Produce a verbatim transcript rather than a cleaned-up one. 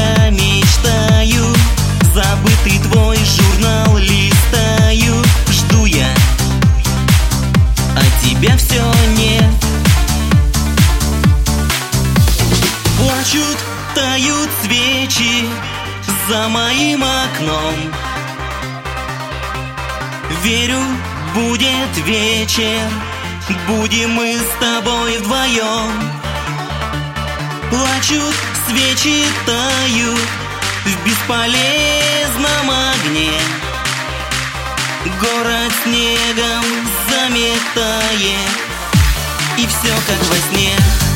я мечтаю, забытый твой журнал листаю. Жду я, а тебя все нет. Плачут, тают свечи за моим окном. Верю, будет вечер, будем мы с тобой вдвоем. Плачут, свечи тают в бесполезном огне. Город снегом заметает, и все как во сне.